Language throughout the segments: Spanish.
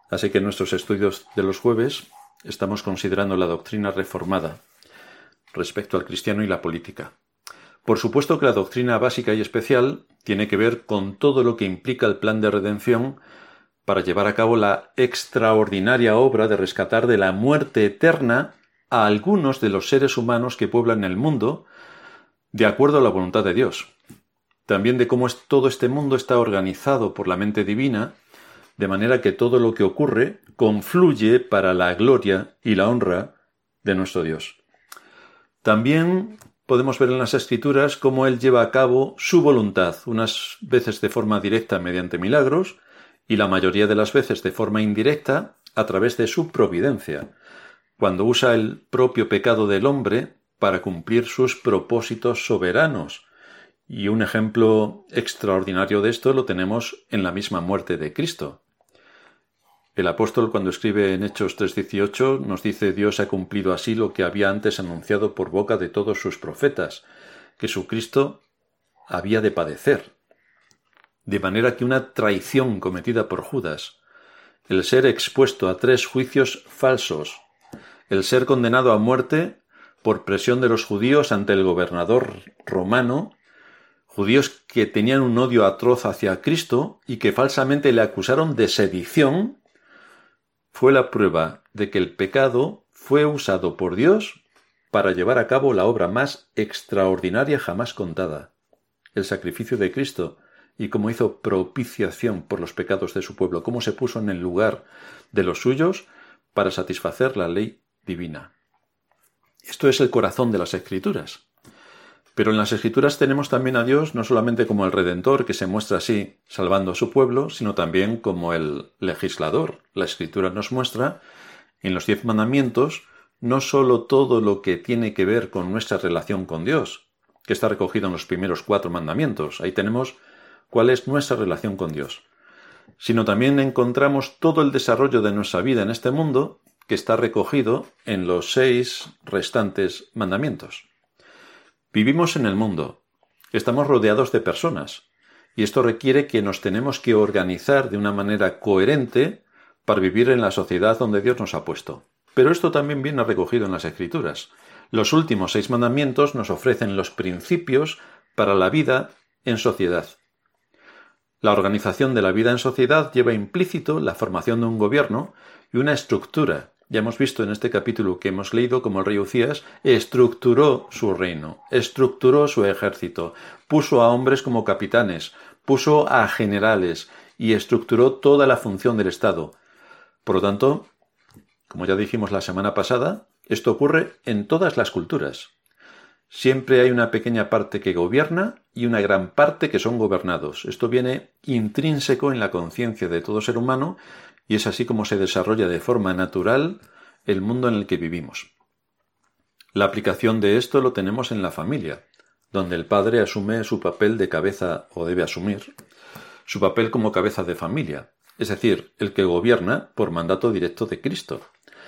Así que en nuestros estudios de los jueves estamos considerando la doctrina reformada respecto al cristiano y la política. Por supuesto que la doctrina básica y especial tiene que ver con todo lo que implica el plan de redención para llevar a cabo la extraordinaria obra de rescatar de la muerte eterna a algunos de los seres humanos que pueblan el mundo, de acuerdo a la voluntad de Dios. También de cómo todo este mundo está organizado por la mente divina, de manera que todo lo que ocurre confluye para la gloria y la honra de nuestro Dios. También podemos ver en las Escrituras cómo Él lleva a cabo su voluntad, unas veces de forma directa mediante milagros y la mayoría de las veces de forma indirecta a través de su providencia, cuando usa el propio pecado del hombre para cumplir sus propósitos soberanos. Y un ejemplo extraordinario de esto lo tenemos en la misma muerte de Cristo. El apóstol, cuando escribe en Hechos 3:18, nos dice: Dios ha cumplido así lo que había antes anunciado por boca de todos sus profetas, que su Cristo había de padecer. De manera que una traición cometida por Judas, el ser expuesto a 3 juicios falsos, el ser condenado a muerte por presión de los judíos ante el gobernador romano, judíos que tenían un odio atroz hacia Cristo y que falsamente le acusaron de sedición, fue la prueba de que el pecado fue usado por Dios para llevar a cabo la obra más extraordinaria jamás contada, el sacrificio de Cristo, y cómo hizo propiciación por los pecados de su pueblo, cómo se puso en el lugar de los suyos para satisfacer la ley divina. Esto es el corazón de las Escrituras. Pero en las Escrituras tenemos también a Dios no solamente como el Redentor, que se muestra así salvando a su pueblo, sino también como el legislador. La Escritura nos muestra en los 10 mandamientos no solo todo lo que tiene que ver con nuestra relación con Dios, que está recogido en los primeros 4 mandamientos. Ahí tenemos cuál es nuestra relación con Dios, sino también encontramos todo el desarrollo de nuestra vida en este mundo, que está recogido en los 6 restantes mandamientos. Vivimos en el mundo, estamos rodeados de personas, y esto requiere que nos tenemos que organizar de una manera coherente para vivir en la sociedad donde Dios nos ha puesto. Pero esto también viene recogido en las Escrituras. Los últimos 6 mandamientos nos ofrecen los principios para la vida en sociedad. La organización de la vida en sociedad lleva implícito la formación de un gobierno y una estructura. Ya hemos visto en este capítulo que hemos leído cómo el rey Uzías estructuró su reino, estructuró su ejército, puso a hombres como capitanes, puso a generales y estructuró toda la función del Estado. Por lo tanto, como ya dijimos la semana pasada, esto ocurre en todas las culturas. Siempre hay una pequeña parte que gobierna y una gran parte que son gobernados. Esto viene intrínseco en la conciencia de todo ser humano y es así como se desarrolla de forma natural el mundo en el que vivimos. La aplicación de esto lo tenemos en la familia, donde el padre asume su papel de cabeza, o debe asumir, su papel como cabeza de familia, es decir, el que gobierna por mandato directo de Cristo.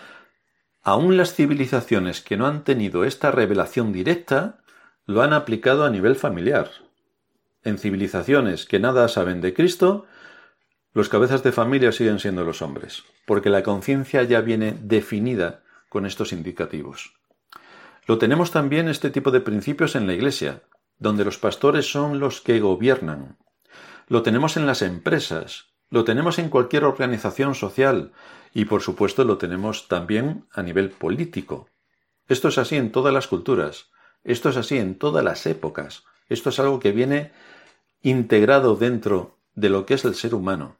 Aún las civilizaciones que no han tenido esta revelación directa lo han aplicado a nivel familiar. En civilizaciones que nada saben de Cristo, los cabezas de familia siguen siendo los hombres, porque la conciencia ya viene definida con estos indicativos. Lo tenemos también este tipo de principios en la Iglesia, donde los pastores son los que gobiernan. Lo tenemos en las empresas, lo tenemos en cualquier organización social y, por supuesto, lo tenemos también a nivel político. Esto es así en todas las culturas, esto es así en todas las épocas, esto es algo que viene integrado dentro de lo que es el ser humano.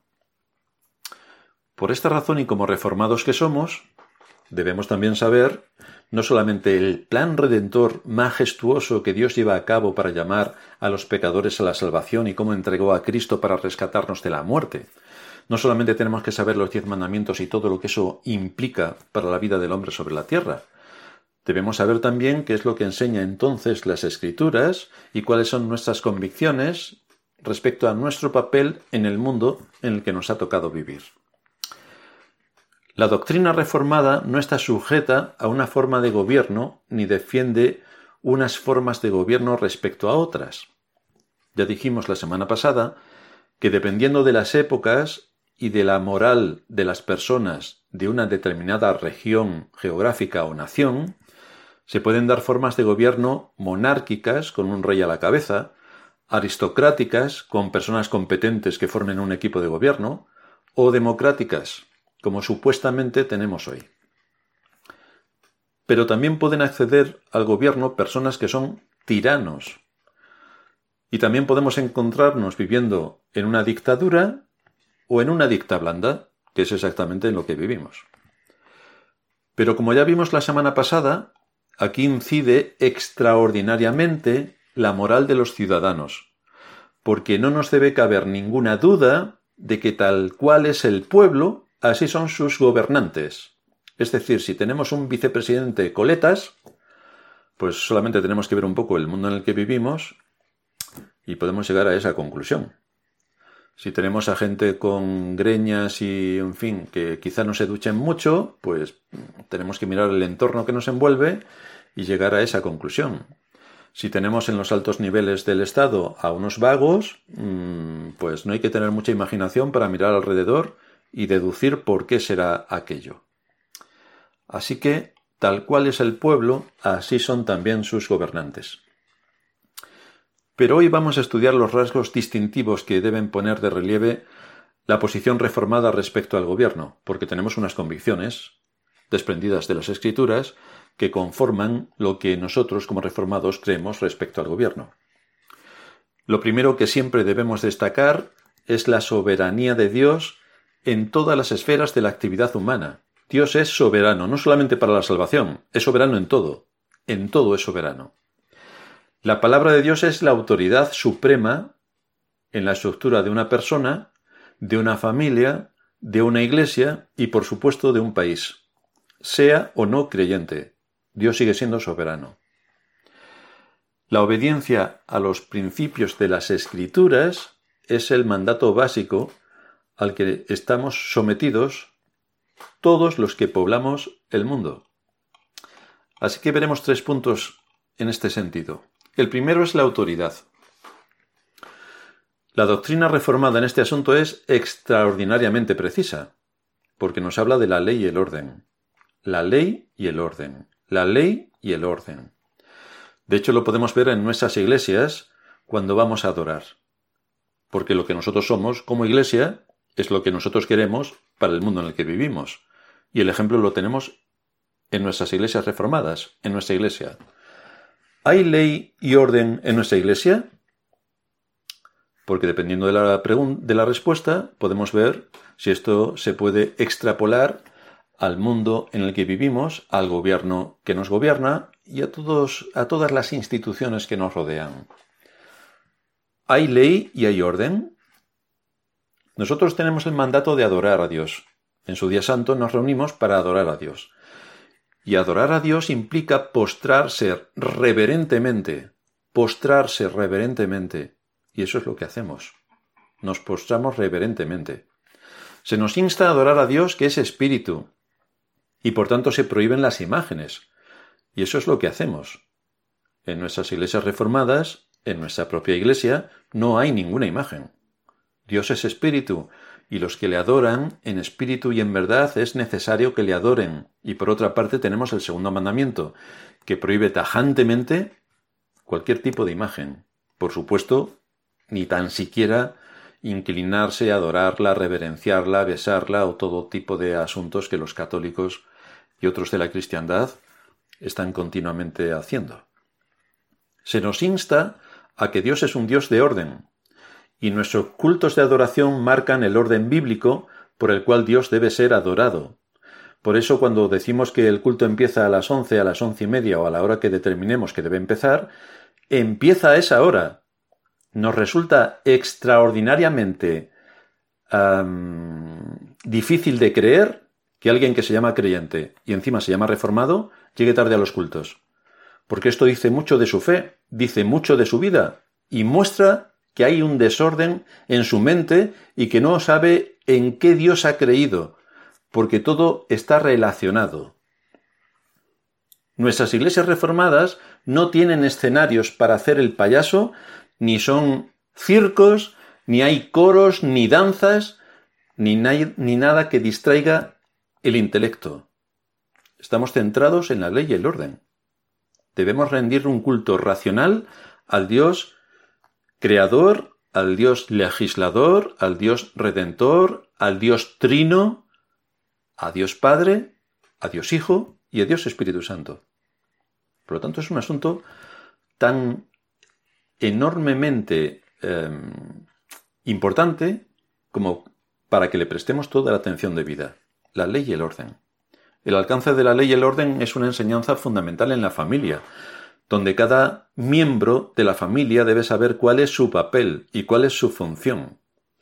Por esta razón y como reformados que somos, debemos también saber no solamente el plan redentor majestuoso que Dios lleva a cabo para llamar a los pecadores a la salvación y cómo entregó a Cristo para rescatarnos de la muerte. No solamente tenemos que saber los 10 mandamientos y todo lo que eso implica para la vida del hombre sobre la tierra. Debemos saber también qué es lo que enseña entonces las Escrituras y cuáles son nuestras convicciones respecto a nuestro papel en el mundo en el que nos ha tocado vivir. La doctrina reformada no está sujeta a una forma de gobierno ni defiende unas formas de gobierno respecto a otras. Ya dijimos la semana pasada que dependiendo de las épocas y de la moral de las personas de una determinada región geográfica o nación, se pueden dar formas de gobierno monárquicas con un rey a la cabeza, aristocráticas con personas competentes que formen un equipo de gobierno, o democráticas, como supuestamente tenemos hoy. Pero también pueden acceder al gobierno personas que son tiranos. Y también podemos encontrarnos viviendo en una dictadura o en una dicta blanda, que es exactamente en lo que vivimos. Pero como ya vimos la semana pasada, aquí incide extraordinariamente la moral de los ciudadanos, porque no nos debe caber ninguna duda de que tal cual es el pueblo, así son sus gobernantes. Es decir, si tenemos un vicepresidente coletas, pues solamente tenemos que ver un poco el mundo en el que vivimos y podemos llegar a esa conclusión. Si tenemos a gente con greñas y, en fin, que quizá no se duchen mucho, pues tenemos que mirar el entorno que nos envuelve y llegar a esa conclusión. Si tenemos en los altos niveles del Estado a unos vagos, pues no hay que tener mucha imaginación para mirar alrededor y deducir por qué será aquello. Así que, tal cual es el pueblo, así son también sus gobernantes. Pero hoy vamos a estudiar los rasgos distintivos que deben poner de relieve la posición reformada respecto al gobierno, porque tenemos unas convicciones desprendidas de las Escrituras que conforman lo que nosotros como reformados creemos respecto al gobierno. Lo primero que siempre debemos destacar es la soberanía de Dios en todas las esferas de la actividad humana. Dios es soberano, no solamente para la salvación, es soberano en todo es soberano. La palabra de Dios es la autoridad suprema en la estructura de una persona, de una familia, de una iglesia y, por supuesto, de un país. Sea o no creyente, Dios sigue siendo soberano. La obediencia a los principios de las Escrituras es el mandato básico al que estamos sometidos todos los que poblamos el mundo. Así que veremos 3 puntos en este sentido. El primero es la autoridad. La doctrina reformada en este asunto es extraordinariamente precisa, porque nos habla de la ley y el orden. La ley y el orden. La ley y el orden. De hecho, lo podemos ver en nuestras iglesias cuando vamos a adorar. Porque lo que nosotros somos como iglesia es lo que nosotros queremos para el mundo en el que vivimos. Y el ejemplo lo tenemos en nuestras iglesias reformadas, en nuestra iglesia. ¿Hay ley y orden en nuestra iglesia? Porque dependiendo de la respuesta, podemos ver si esto se puede extrapolar al mundo en el que vivimos, al gobierno que nos gobierna y a todas las instituciones que nos rodean. ¿Hay ley y hay orden? Nosotros tenemos el mandato de adorar a Dios. En su día santo nos reunimos para adorar a Dios. Y adorar a Dios implica postrarse reverentemente. Y eso es lo que hacemos. Nos postramos reverentemente. Se nos insta a adorar a Dios, que es espíritu. Y por tanto se prohíben las imágenes. Y eso es lo que hacemos. En nuestras iglesias reformadas, en nuestra propia iglesia, no hay ninguna imagen. Dios es espíritu. Y los que le adoran, en espíritu y en verdad, es necesario que le adoren. Y por otra parte tenemos el segundo mandamiento, que prohíbe tajantemente cualquier tipo de imagen. Por supuesto, ni tan siquiera inclinarse, adorarla, reverenciarla, besarla o todo tipo de asuntos que los católicos y otros de la cristiandad están continuamente haciendo. Se nos insta a que Dios es un Dios de orden. Y nuestros cultos de adoración marcan el orden bíblico por el cual Dios debe ser adorado. Por eso cuando decimos que el culto empieza a las 11, a las 11:30 o a la hora que determinemos que debe empezar, empieza a esa hora. Nos resulta extraordinariamente difícil de creer que alguien que se llama creyente y encima se llama reformado llegue tarde a los cultos. Porque esto dice mucho de su fe, dice mucho de su vida y muestra que hay un desorden en su mente y que no sabe en qué Dios ha creído, porque todo está relacionado. Nuestras iglesias reformadas no tienen escenarios para hacer el payaso, ni son circos, ni hay coros, ni danzas. ni nada que distraiga el intelecto. Estamos centrados en la ley y el orden. Debemos rendir un culto racional al Dios creador, al Dios legislador, al Dios redentor, al Dios trino, a Dios Padre, a Dios Hijo y a Dios Espíritu Santo. Por lo tanto, es un asunto tan enormemente importante como para que le prestemos toda la atención debida. La ley y el orden. El alcance de la ley y el orden es una enseñanza fundamental en la familia, donde cada miembro de la familia debe saber cuál es su papel y cuál es su función.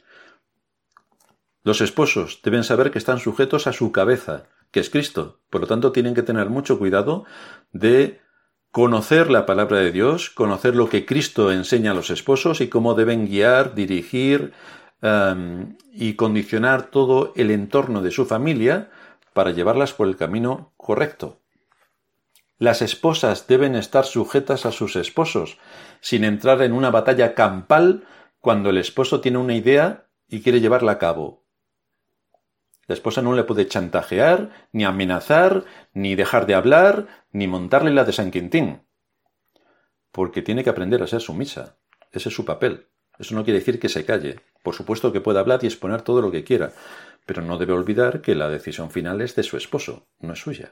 Los esposos deben saber que están sujetos a su cabeza, que es Cristo. Por lo tanto, tienen que tener mucho cuidado de conocer la palabra de Dios, conocer lo que Cristo enseña a los esposos y cómo deben guiar, dirigir y condicionar todo el entorno de su familia para llevarlas por el camino correcto. Las esposas deben estar sujetas a sus esposos, sin entrar en una batalla campal cuando el esposo tiene una idea y quiere llevarla a cabo. La esposa no le puede chantajear, ni amenazar, ni dejar de hablar, ni montarle la de San Quintín. Porque tiene que aprender a ser sumisa. Ese es su papel. Eso no quiere decir que se calle. Por supuesto que puede hablar y exponer todo lo que quiera, pero no debe olvidar que la decisión final es de su esposo, no es suya.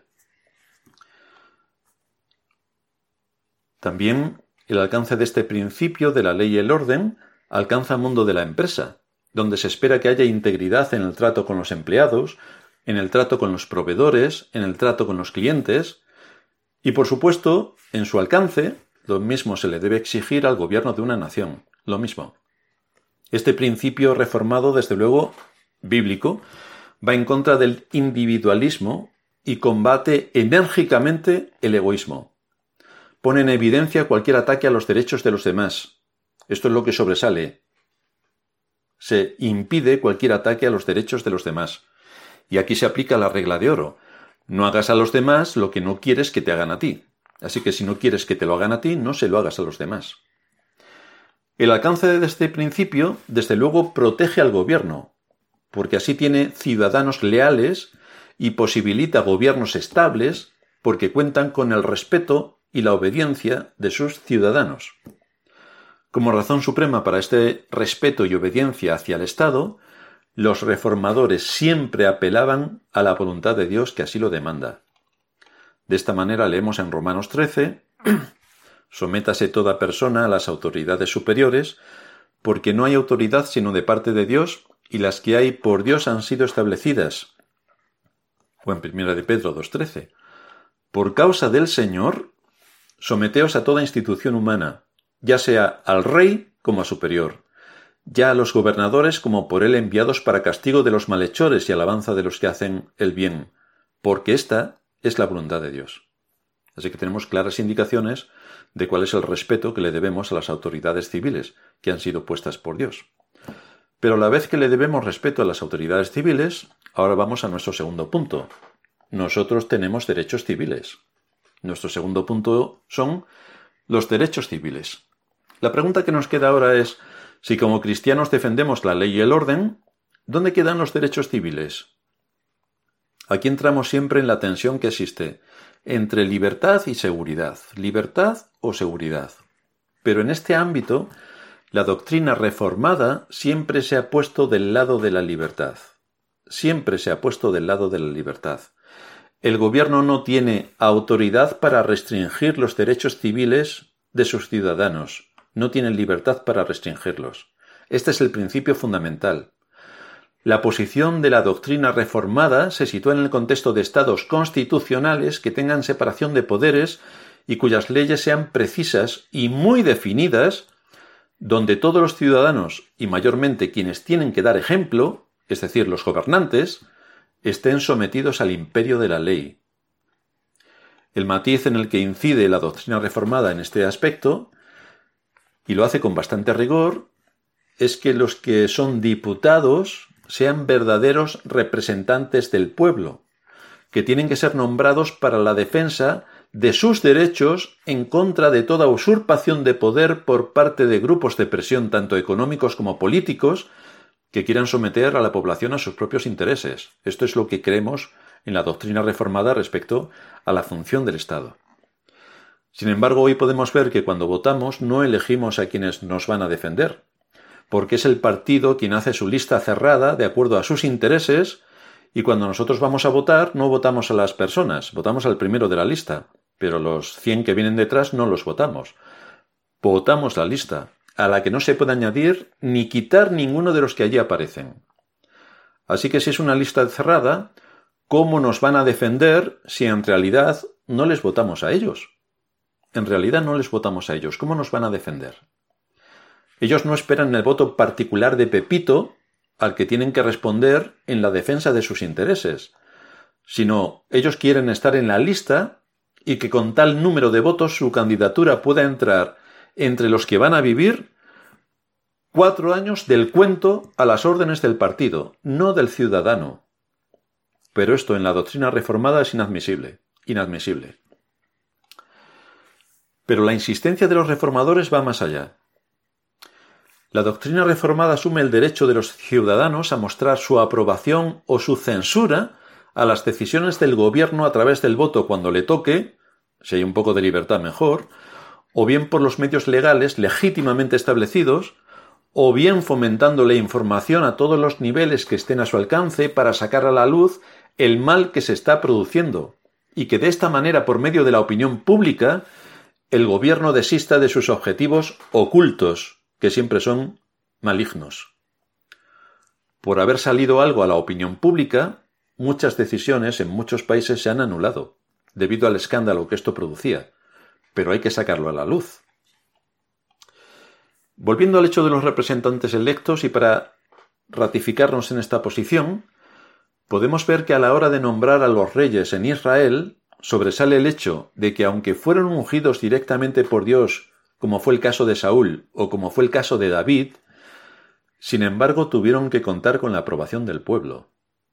También el alcance de este principio de la ley y el orden alcanza el mundo de la empresa, donde se espera que haya integridad en el trato con los empleados, en el trato con los proveedores, en el trato con los clientes, y por supuesto, en su alcance, lo mismo se le debe exigir al gobierno de una nación, lo mismo. Este principio reformado, desde luego, bíblico, va en contra del individualismo y combate enérgicamente el egoísmo. Pone en evidencia cualquier ataque a los derechos de los demás. Esto es lo que sobresale. Se impide cualquier ataque a los derechos de los demás. Y aquí se aplica la regla de oro. No hagas a los demás lo que no quieres que te hagan a ti. Así que si no quieres que te lo hagan a ti, no se lo hagas a los demás. El alcance de este principio, desde luego, protege al gobierno, porque así tiene ciudadanos leales y posibilita gobiernos estables porque cuentan con el respeto y la obediencia de sus ciudadanos. Como razón suprema para este respeto y obediencia hacia el Estado, los reformadores siempre apelaban a la voluntad de Dios que así lo demanda. De esta manera leemos en Romanos 13, «Sométase toda persona a las autoridades superiores, porque no hay autoridad sino de parte de Dios, y las que hay por Dios han sido establecidas». O en 1 de Pedro 2:13, «Por causa del Señor, someteos a toda institución humana, ya sea al rey como a superior, ya a los gobernadores como por él enviados para castigo de los malhechores y alabanza de los que hacen el bien, porque esta es la voluntad de Dios». Así que tenemos claras indicaciones de cuál es el respeto que le debemos a las autoridades civiles que han sido puestas por Dios. Pero a la vez que le debemos respeto a las autoridades civiles, ahora vamos a nuestro segundo punto. Nosotros tenemos derechos civiles. Nuestro segundo punto son los derechos civiles. La pregunta que nos queda ahora es, si como cristianos defendemos la ley y el orden, ¿dónde quedan los derechos civiles? Aquí entramos siempre en la tensión que existe entre libertad y seguridad, libertad o seguridad. Pero en este ámbito, la doctrina reformada siempre se ha puesto del lado de la libertad. Siempre se ha puesto del lado de la libertad. El gobierno no tiene autoridad para restringir los derechos civiles de sus ciudadanos. No tiene libertad para restringirlos. Este es el principio fundamental. La posición de la doctrina reformada se sitúa en el contexto de estados constitucionales que tengan separación de poderes y cuyas leyes sean precisas y muy definidas, donde todos los ciudadanos, y mayormente quienes tienen que dar ejemplo, es decir, los gobernantes, estén sometidos al imperio de la ley. El matiz en el que incide la doctrina reformada en este aspecto, y lo hace con bastante rigor, es que los que son diputados sean verdaderos representantes del pueblo, que tienen que ser nombrados para la defensa de sus derechos en contra de toda usurpación de poder por parte de grupos de presión tanto económicos como políticos, que quieran someter a la población a sus propios intereses. Esto es lo que creemos en la doctrina reformada respecto a la función del Estado. Sin embargo, hoy podemos ver que cuando votamos no elegimos a quienes nos van a defender, porque es el partido quien hace su lista cerrada de acuerdo a sus intereses, y cuando nosotros vamos a votar no votamos a las personas, votamos al primero de la lista, pero los 100 que vienen detrás no los votamos. Votamos la lista, a la que no se puede añadir ni quitar ninguno de los que allí aparecen. Así que si es una lista cerrada, ¿cómo nos van a defender si en realidad no les votamos a ellos? En realidad no les votamos a ellos. ¿Cómo nos van a defender? Ellos no esperan el voto particular de Pepito al que tienen que responder en la defensa de sus intereses, sino ellos quieren estar en la lista y que con tal número de votos su candidatura pueda entrar entre los que van a vivir 4 años del cuento a las órdenes del partido, no del ciudadano. Pero esto en la doctrina reformada es inadmisible. Pero la insistencia de los reformadores va más allá. La doctrina reformada asume el derecho de los ciudadanos a mostrar su aprobación o su censura a las decisiones del gobierno a través del voto cuando le toque, si hay un poco de libertad mejor, o bien por los medios legales legítimamente establecidos, o bien fomentando la información a todos los niveles que estén a su alcance para sacar a la luz el mal que se está produciendo, y que de esta manera, por medio de la opinión pública, el gobierno desista de sus objetivos ocultos, que siempre son malignos. Por haber salido algo a la opinión pública, muchas decisiones en muchos países se han anulado, debido al escándalo que esto producía, pero hay que sacarlo a la luz. Volviendo al hecho de los representantes electos y para ratificarnos en esta posición, podemos ver que a la hora de nombrar a los reyes en Israel, sobresale el hecho de que aunque fueron ungidos directamente por Dios, como fue el caso de Saúl o como fue el caso de David, sin embargo tuvieron que contar con la aprobación del pueblo.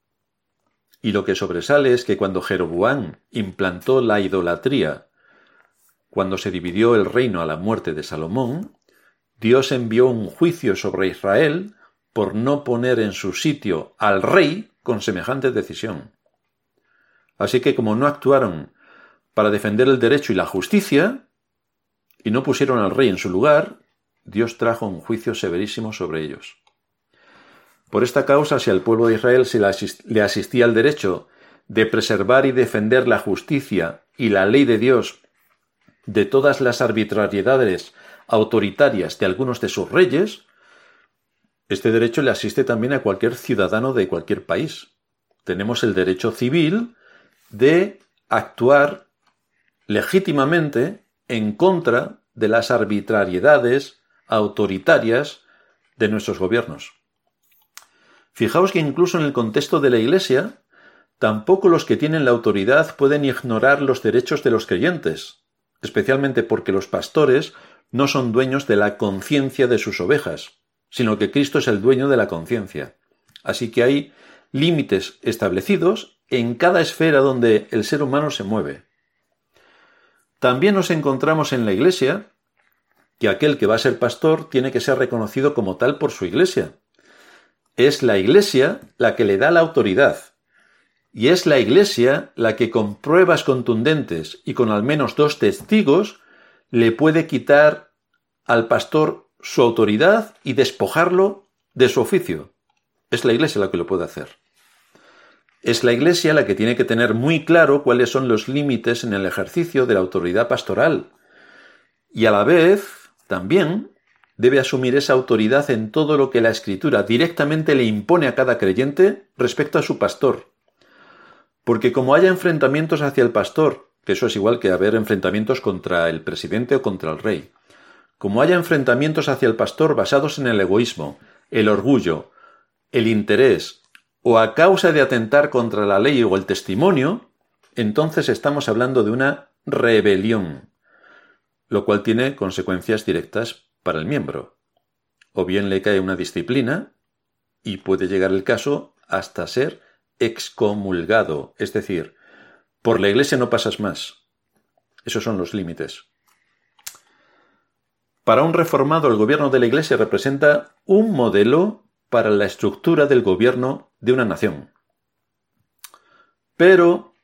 Y lo que sobresale es que cuando Jeroboam implantó la idolatría, cuando se dividió el reino a la muerte de Salomón, Dios envió un juicio sobre Israel por no poner en su sitio al rey con semejante decisión. Así que como no actuaron para defender el derecho y la justicia, y no pusieron al rey en su lugar, Dios trajo un juicio severísimo sobre ellos. Por esta causa, si al pueblo de Israel le asistía el derecho de preservar y defender la justicia y la ley de Dios de todas las arbitrariedades autoritarias de algunos de sus reyes, este derecho le asiste también a cualquier ciudadano de cualquier país. Tenemos el derecho civil de actuar legítimamente en contra de las arbitrariedades autoritarias de nuestros gobiernos. Fijaos que incluso en el contexto de la Iglesia, tampoco los que tienen la autoridad pueden ignorar los derechos de los creyentes, especialmente porque los pastores no son dueños de la conciencia de sus ovejas, sino que Cristo es el dueño de la conciencia. Así que hay límites establecidos en cada esfera donde el ser humano se mueve. También nos encontramos en la Iglesia que aquel que va a ser pastor tiene que ser reconocido como tal por su Iglesia. Es la Iglesia la que le da la autoridad, y es la Iglesia la que con pruebas contundentes y con al menos 2 testigos le puede quitar al pastor su autoridad y despojarlo de su oficio. Es la Iglesia la que lo puede hacer. Es la Iglesia la que tiene que tener muy claro cuáles son los límites en el ejercicio de la autoridad pastoral. Y a la vez, también, debe asumir esa autoridad en todo lo que la Escritura directamente le impone a cada creyente respecto a su pastor. Porque como haya enfrentamientos hacia el pastor, que eso es igual que haber enfrentamientos contra el presidente o contra el rey, como haya enfrentamientos hacia el pastor basados en el egoísmo, el orgullo, el interés, o a causa de atentar contra la ley o el testimonio, entonces estamos hablando de una rebelión, lo cual tiene consecuencias directas para el miembro. O bien le cae una disciplina y puede llegar el caso hasta ser excomulgado, es decir, por la Iglesia no pasas más. Esos son los límites. Para un reformado, el gobierno de la Iglesia representa un modelo para la estructura del gobierno de una nación. Pero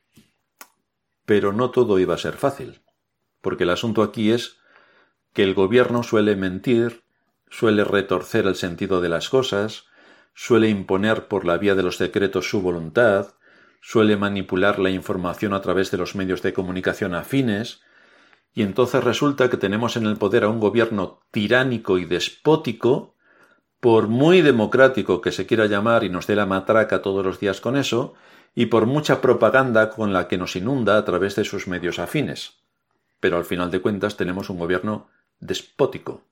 no todo iba a ser fácil, porque el asunto aquí es que el gobierno suele mentir, suele retorcer el sentido de las cosas, suele imponer por la vía de los decretos su voluntad, suele manipular la información a través de los medios de comunicación afines, y entonces resulta que tenemos en el poder a un gobierno tiránico y despótico, por muy democrático que se quiera llamar y nos dé la matraca todos los días con eso, y por mucha propaganda con la que nos inunda a través de sus medios afines. Pero al final de cuentas tenemos un gobierno despótico.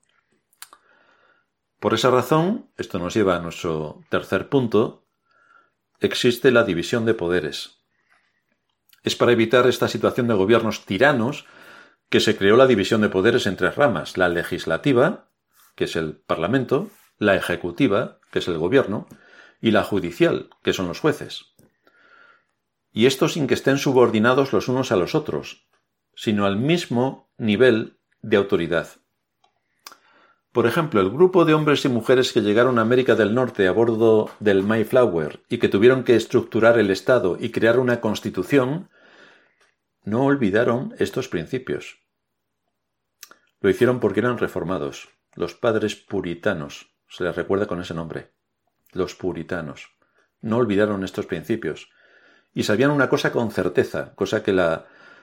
Por esa razón, esto nos lleva a nuestro tercer punto, existe la división de poderes. Es para evitar esta situación de gobiernos tiranos que se creó la división de poderes en tres ramas: la legislativa, que es el Parlamento, la ejecutiva, que es el gobierno, y la judicial, que son los jueces. Y esto sin que estén subordinados los unos a los otros, sino al mismo nivel de autoridad. Por ejemplo, el grupo de hombres y mujeres que llegaron a América del Norte a bordo del Mayflower y que tuvieron que estructurar el Estado y crear una constitución, no olvidaron estos principios. Lo hicieron porque eran reformados, los padres puritanos, se les recuerda con ese nombre, los puritanos. No olvidaron estos principios y sabían una cosa con certeza, cosa que la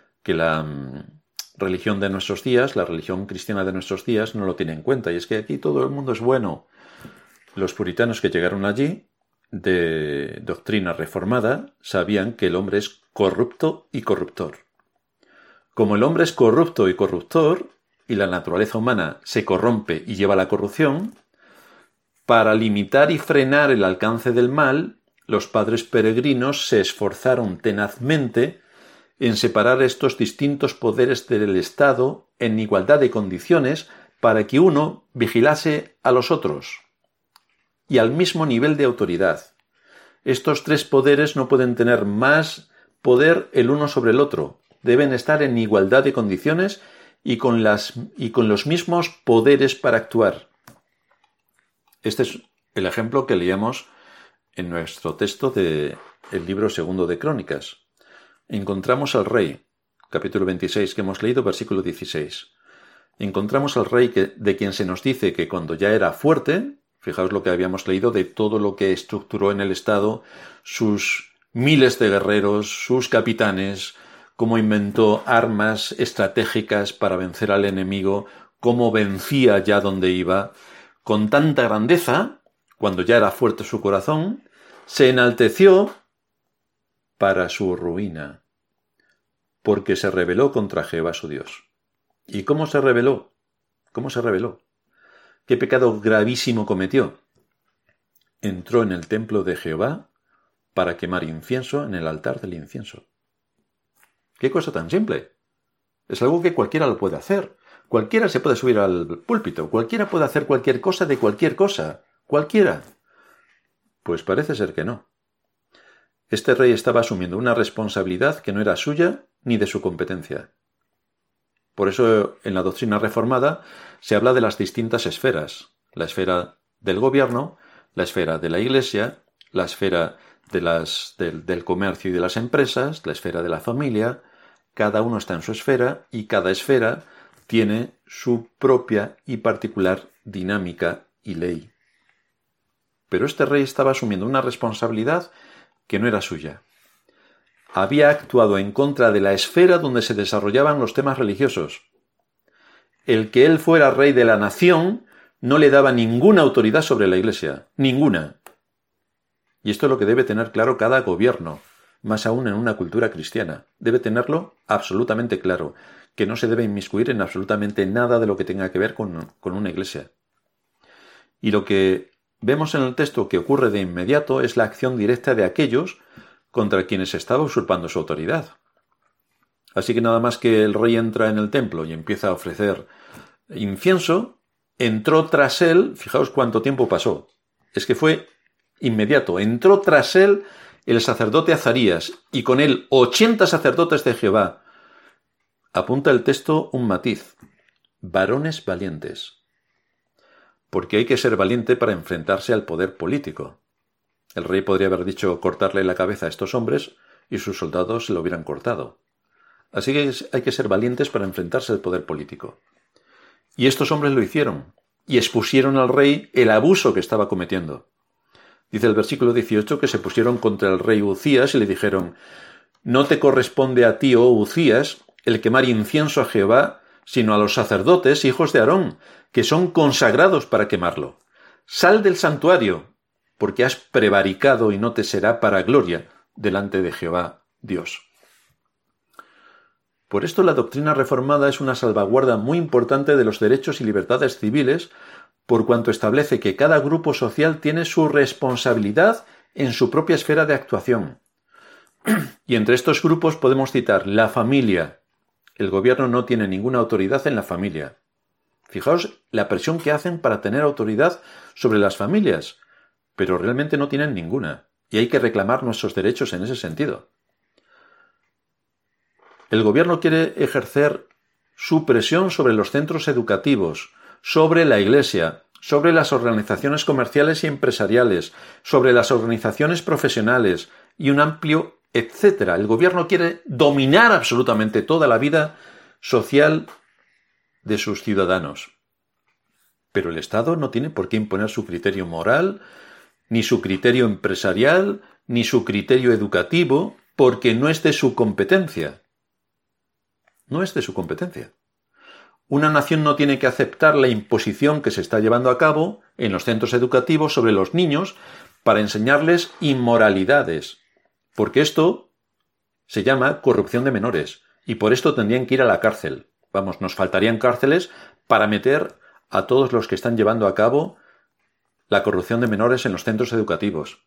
religión de nuestros días, la religión cristiana de nuestros días, no lo tiene en cuenta, y es que aquí todo el mundo es bueno. Los puritanos que llegaron allí, de doctrina reformada, sabían que el hombre es corrupto y corruptor. Como el hombre es corrupto y corruptor, y la naturaleza humana se corrompe y lleva a la corrupción, para limitar y frenar el alcance del mal, los padres peregrinos se esforzaron tenazmente en separar estos distintos poderes del Estado en igualdad de condiciones para que uno vigilase a los otros y al mismo nivel de autoridad. Estos tres poderes no pueden tener más poder el uno sobre el otro, deben estar en igualdad de condiciones y con los mismos poderes para actuar. Este es el ejemplo que leíamos en nuestro texto del libro segundo de Crónicas. Encontramos al rey, capítulo 26 que hemos leído, versículo 16. Encontramos al rey de quien se nos dice que cuando ya era fuerte, fijaos lo que habíamos leído de todo lo que estructuró en el Estado, sus miles de guerreros, sus capitanes, cómo inventó armas estratégicas para vencer al enemigo, cómo vencía ya donde iba, con tanta grandeza, cuando ya era fuerte su corazón, se enalteció para su ruina, porque se rebeló contra Jehová su Dios. ¿Y cómo se rebeló? ¿Cómo se rebeló? ¿Qué pecado gravísimo cometió? Entró en el templo de Jehová para quemar incienso en el altar del incienso. ¡Qué cosa tan simple! Es algo que cualquiera lo puede hacer. Cualquiera se puede subir al púlpito. Cualquiera puede hacer cualquier cosa de cualquier cosa. Cualquiera. Pues parece ser que no. Este rey estaba asumiendo una responsabilidad que no era suya ni de su competencia. Por eso en la doctrina reformada se habla de las distintas esferas. La esfera del gobierno, la esfera de la iglesia, la esfera del comercio y de las empresas, la esfera de la familia. Cada uno está en su esfera y cada esfera tiene su propia y particular dinámica y ley. Pero este rey estaba asumiendo una responsabilidad que no era suya. Había actuado en contra de la esfera donde se desarrollaban los temas religiosos. El que él fuera rey de la nación no le daba ninguna autoridad sobre la Iglesia, ninguna. Y esto es lo que debe tener claro cada gobierno, más aún en una cultura cristiana. Debe tenerlo absolutamente claro, que no se debe inmiscuir en absolutamente nada de lo que tenga que ver con una iglesia. Y lo que vemos en el texto que ocurre de inmediato es la acción directa de aquellos contra quienes estaba usurpando su autoridad. Así que nada más que el rey entra en el templo y empieza a ofrecer incienso, entró tras él, fijaos cuánto tiempo pasó, es que fue inmediato, entró tras él el sacerdote Azarías y con él 80 sacerdotes de Jehová. Apunta el texto un matiz: varones valientes. porque hay que ser valiente para enfrentarse al poder político. El rey podría haber dicho cortarle la cabeza a estos hombres y sus soldados se lo hubieran cortado. Así que hay que ser valientes para enfrentarse al poder político. Y estos hombres lo hicieron, y expusieron al rey el abuso que estaba cometiendo. Dice el versículo 18 que se pusieron contra el rey Uzías y le dijeron: «No te corresponde a ti, oh Uzías, el quemar incienso a Jehová, sino a los sacerdotes, hijos de Aarón, que son consagrados para quemarlo. Sal del santuario, porque has prevaricado y no te será para gloria delante de Jehová Dios». Por esto la doctrina reformada es una salvaguarda muy importante de los derechos y libertades civiles, por cuanto establece que cada grupo social tiene su responsabilidad en su propia esfera de actuación. Y entre estos grupos podemos citar la familia. El gobierno no tiene ninguna autoridad en la familia. Fijaos la presión que hacen para tener autoridad sobre las familias, pero realmente no tienen ninguna, y hay que reclamar nuestros derechos en ese sentido. El gobierno quiere ejercer su presión sobre los centros educativos, sobre la Iglesia, sobre las organizaciones comerciales y empresariales, sobre las organizaciones profesionales y un amplio etcétera. El gobierno quiere dominar absolutamente toda la vida social de sus ciudadanos. Pero el Estado no tiene por qué imponer su criterio moral, ni su criterio empresarial, ni su criterio educativo, porque no es de su competencia. No es de su competencia. Una nación no tiene que aceptar la imposición que se está llevando a cabo en los centros educativos sobre los niños para enseñarles inmoralidades, porque esto se llama corrupción de menores, y por esto tendrían que ir a la cárcel. Vamos, nos faltarían cárceles para meter a todos los que están llevando a cabo la corrupción de menores en los centros educativos.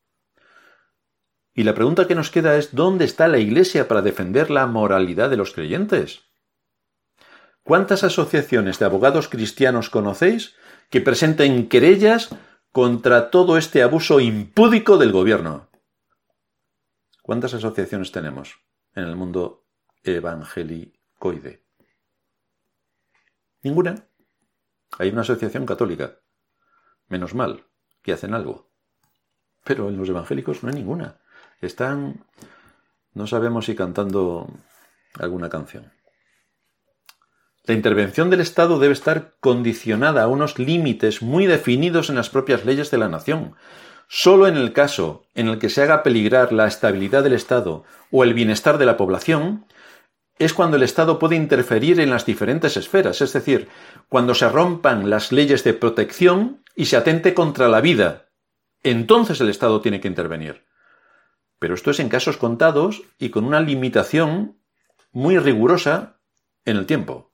Y la pregunta que nos queda es: ¿dónde está la Iglesia para defender la moralidad de los creyentes? ¿Cuántas asociaciones de abogados cristianos conocéis que presenten querellas contra todo este abuso impúdico del gobierno? ¿Cuántas asociaciones tenemos en el mundo evangelicoide? Ninguna. Hay una asociación católica. Menos mal, que hacen algo. Pero en los evangélicos no hay ninguna. Están, no sabemos si cantando alguna canción. La intervención del Estado debe estar condicionada a unos límites muy definidos en las propias leyes de la nación. Solo en el caso en el que se haga peligrar la estabilidad del Estado o el bienestar de la población, es cuando el Estado puede interferir en las diferentes esferas, es decir, cuando se rompan las leyes de protección y se atente contra la vida. Entonces el Estado tiene que intervenir. Pero esto es en casos contados y con una limitación muy rigurosa en el tiempo.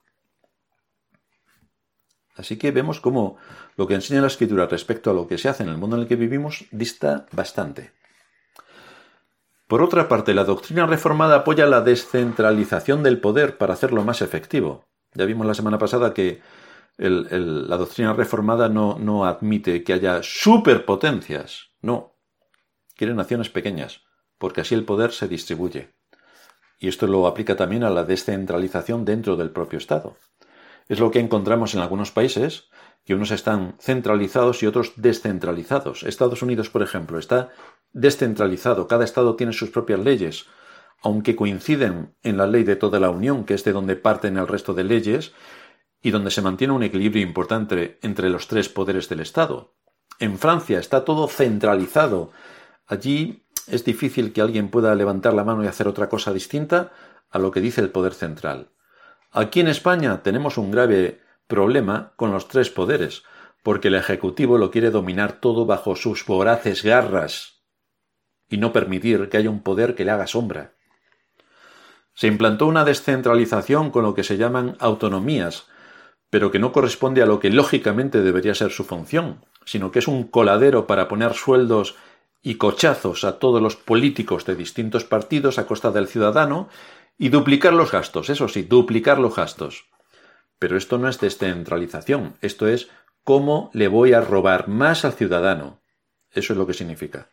Así que vemos cómo lo que enseña la Escritura respecto a lo que se hace en el mundo en el que vivimos dista bastante. Por otra parte, la doctrina reformada apoya la descentralización del poder para hacerlo más efectivo. Ya vimos la semana pasada que la doctrina reformada no admite que haya superpotencias. No. Quiere naciones pequeñas, porque así el poder se distribuye. Y esto lo aplica también a la descentralización dentro del propio Estado. Es lo que encontramos en algunos países, que unos están centralizados y otros descentralizados. Estados Unidos, por ejemplo, está descentralizado. Cada estado tiene sus propias leyes, aunque coinciden en la ley de toda la Unión, que es de donde parten el resto de leyes, y donde se mantiene un equilibrio importante entre los tres poderes del Estado. En Francia está todo centralizado. Allí es difícil que alguien pueda levantar la mano y hacer otra cosa distinta a lo que dice el poder central. Aquí en España tenemos un grave problema con los tres poderes, porque el Ejecutivo lo quiere dominar todo bajo sus voraces garras y no permitir que haya un poder que le haga sombra. Se implantó una descentralización con lo que se llaman autonomías, pero que no corresponde a lo que lógicamente debería ser su función, sino que es un coladero para poner sueldos y cochazos a todos los políticos de distintos partidos a costa del ciudadano y duplicar los gastos, eso sí, duplicar los gastos. Pero esto no es descentralización, esto es cómo le voy a robar más al ciudadano. Eso es lo que significa.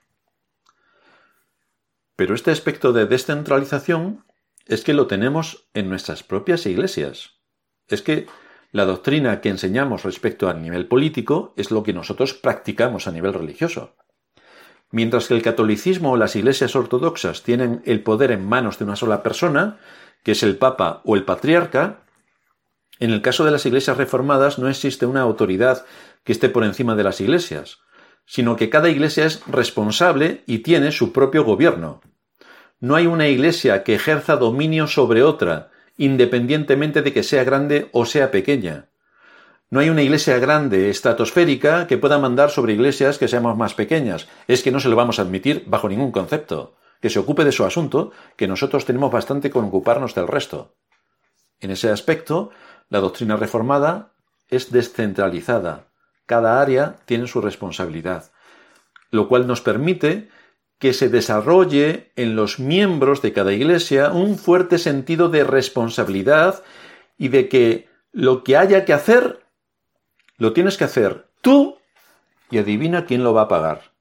Pero este aspecto de descentralización es que lo tenemos en nuestras propias iglesias. Es que La doctrina que enseñamos respecto al nivel político es lo que nosotros practicamos a nivel religioso. Mientras que el catolicismo o las iglesias ortodoxas tienen el poder en manos de una sola persona, que es el Papa o el Patriarca, en el caso de las iglesias reformadas no existe una autoridad que esté por encima de las iglesias, sino que cada iglesia es responsable y tiene su propio gobierno. No hay una iglesia que ejerza dominio sobre otra, independientemente de que sea grande o sea pequeña. No hay una iglesia grande, estratosférica, que pueda mandar sobre iglesias que seamos más pequeñas. Es que no se lo vamos a admitir bajo ningún concepto. Que se ocupe de su asunto, que nosotros tenemos bastante con ocuparnos del resto. En ese aspecto, la doctrina reformada es descentralizada. Cada área tiene su responsabilidad, lo cual nos permite que se desarrolle en los miembros de cada iglesia un fuerte sentido de responsabilidad y de que lo que haya que hacer, lo tienes que hacer tú y adivina quién lo va a pagar.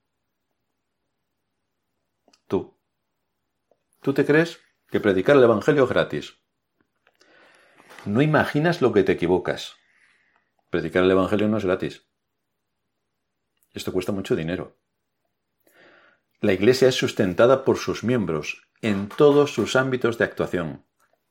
Tú. ¿Tú te crees que predicar el Evangelio es gratis? No imaginas lo que te equivocas. Predicar el Evangelio no es gratis. Esto cuesta mucho dinero. La Iglesia es sustentada por sus miembros en todos sus ámbitos de actuación.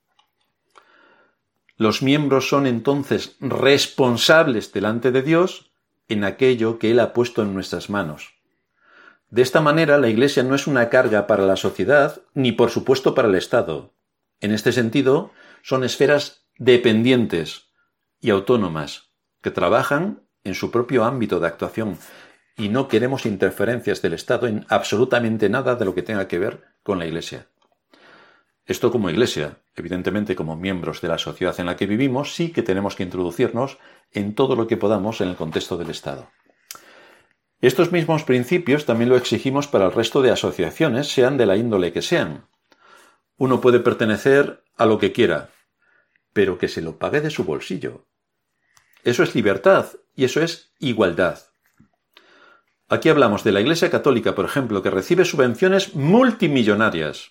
Los miembros son entonces responsables delante de Dios en aquello que Él ha puesto en nuestras manos. De esta manera, la Iglesia no es una carga para la sociedad, ni por supuesto para el Estado. En este sentido, son esferas dependientes y autónomas, que trabajan en su propio ámbito de actuación, y no queremos interferencias del Estado en absolutamente nada de lo que tenga que ver con la Iglesia. Esto como Iglesia, evidentemente como miembros de la sociedad en la que vivimos, sí que tenemos que introducirnos en todo lo que podamos en el contexto del Estado. Estos mismos principios también lo exigimos para el resto de asociaciones, sean de la índole que sean. Uno puede pertenecer a lo que quiera, pero que se lo pague de su bolsillo. Eso es libertad y eso es igualdad. Aquí hablamos de la Iglesia Católica, por ejemplo, que recibe subvenciones multimillonarias.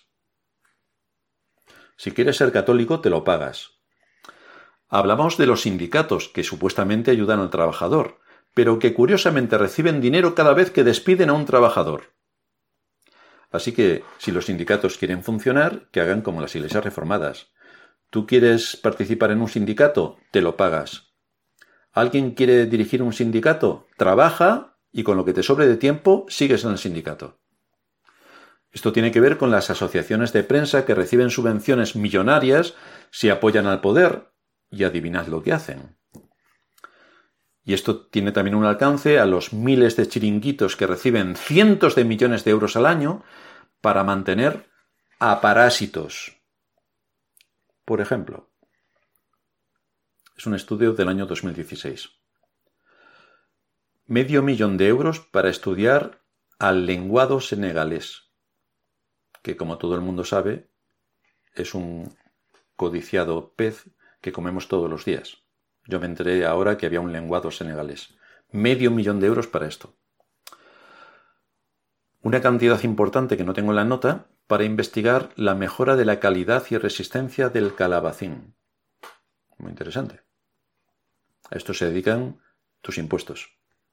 Si quieres ser católico, te lo pagas. Hablamos de los sindicatos, que supuestamente ayudan al trabajador, pero que curiosamente reciben dinero cada vez que despiden a un trabajador. Así que, si los sindicatos quieren funcionar, que hagan como las iglesias reformadas. ¿Tú quieres participar en un sindicato? Te lo pagas. ¿Alguien quiere dirigir un sindicato? Trabaja y con lo que te sobre de tiempo sigues en el sindicato. Esto tiene que ver con las asociaciones de prensa que reciben subvenciones millonarias si apoyan al poder, y adivinad lo que hacen. Y esto tiene también un alcance a los miles de chiringuitos que reciben cientos de millones de euros al año para mantener a parásitos. Por ejemplo, es un estudio del año 2016. $500,000 para estudiar al lenguado senegalés, que como todo el mundo sabe, es un codiciado pez que comemos todos los días. Yo me enteré ahora que había un lenguado senegalés. $500,000 para esto. Una cantidad importante que no tengo en la nota para investigar la mejora de la calidad y resistencia del calabacín. Muy interesante. A esto se dedican tus impuestos.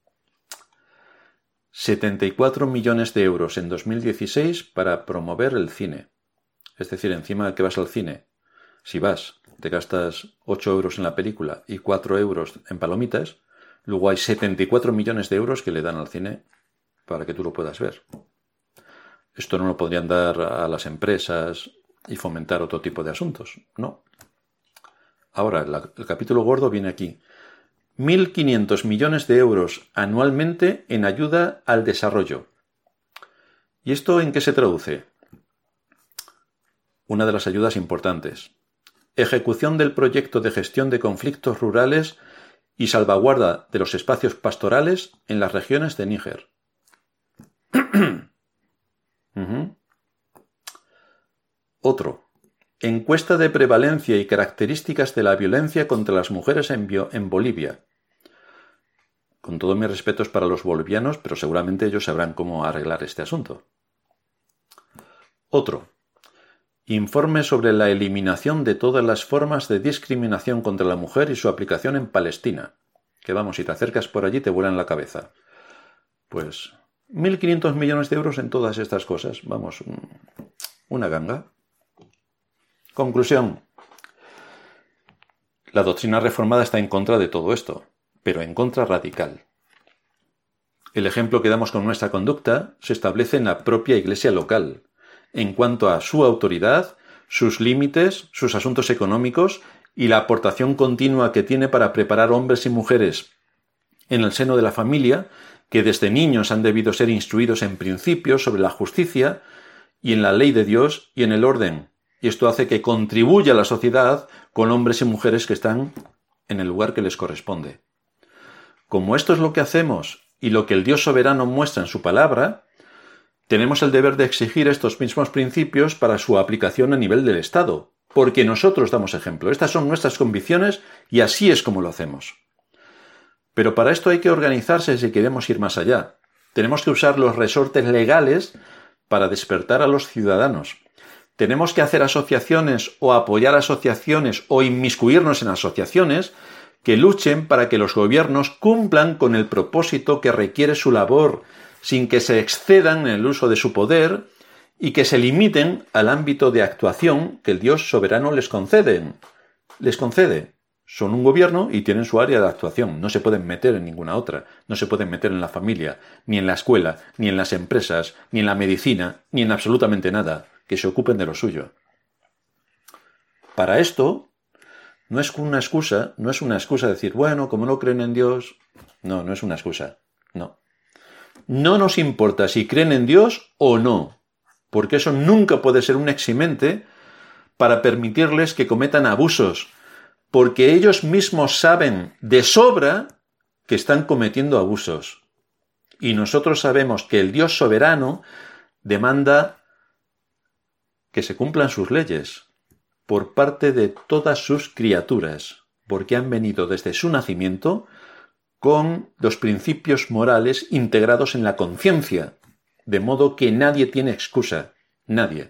74 millones de euros en 2016 para promover el cine. Es decir, encima de que vas al cine, si vas, te gastas 8 euros en la película y 4 euros en palomitas, luego hay 74 millones de euros que le dan al cine para que tú lo puedas ver. Esto no lo podrían dar a las empresas y fomentar otro tipo de asuntos, no. Ahora, el capítulo gordo viene aquí. 1.500 millones de euros anualmente en ayuda al desarrollo. ¿Y esto en qué se traduce? Una de las ayudas importantes. Ejecución del proyecto de gestión de conflictos rurales y salvaguarda de los espacios pastorales en las regiones de Níger. Otro. Encuesta de prevalencia y características de la violencia contra las mujeres en Bolivia. Con todos mis respetos para los bolivianos, pero seguramente ellos sabrán cómo arreglar este asunto. Otro. Informe sobre la eliminación de todas las formas de discriminación contra la mujer y su aplicación en Palestina. Que vamos, si te acercas por allí te vuelan la cabeza. Pues 1.500 millones de euros en todas estas cosas. Vamos, una ganga. Conclusión. La doctrina reformada está en contra de todo esto, pero en contra radical. El ejemplo que damos con nuestra conducta se establece en la propia iglesia local, en cuanto a su autoridad, sus límites, sus asuntos económicos y la aportación continua que tiene para preparar hombres y mujeres en el seno de la familia, que desde niños han debido ser instruidos en principios sobre la justicia y en la ley de Dios y en el orden. Y esto hace que contribuya a la sociedad con hombres y mujeres que están en el lugar que les corresponde. Como esto es lo que hacemos y lo que el Dios soberano muestra en su palabra, tenemos el deber de exigir estos mismos principios para su aplicación a nivel del Estado, porque nosotros damos ejemplo. Estas son nuestras convicciones y así es como lo hacemos. Pero para esto hay que organizarse si queremos ir más allá. Tenemos que usar los resortes legales para despertar a los ciudadanos. Tenemos que hacer asociaciones o apoyar asociaciones o inmiscuirnos en asociaciones que luchen para que los gobiernos cumplan con el propósito que requiere su labor, sin que se excedan en el uso de su poder y que se limiten al ámbito de actuación que el Dios soberano les concede. Son un gobierno y tienen su área de actuación. No se pueden meter en ninguna otra. No se pueden meter en la familia, ni en la escuela, ni en las empresas, ni en la medicina, ni en absolutamente nada. Que se ocupen de lo suyo. Para esto, no es una excusa decir, bueno, como no creen en Dios... No es una excusa. No. No nos importa si creen en Dios o no, porque eso nunca puede ser un eximente para permitirles que cometan abusos, porque ellos mismos saben de sobra que están cometiendo abusos. Y nosotros sabemos que el Dios soberano demanda que se cumplan sus leyes por parte de todas sus criaturas, porque han venido desde su nacimiento con los principios morales integrados en la conciencia, de modo que nadie tiene excusa, nadie.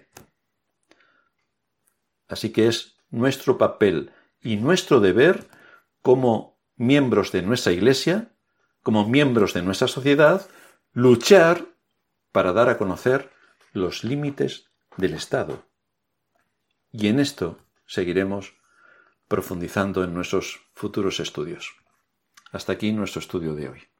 Así que es nuestro papel y nuestro deber como miembros de nuestra Iglesia, como miembros de nuestra sociedad, luchar para dar a conocer los límites del Estado. Y en esto seguiremos profundizando en nuestros futuros estudios. Hasta aquí nuestro estudio de hoy.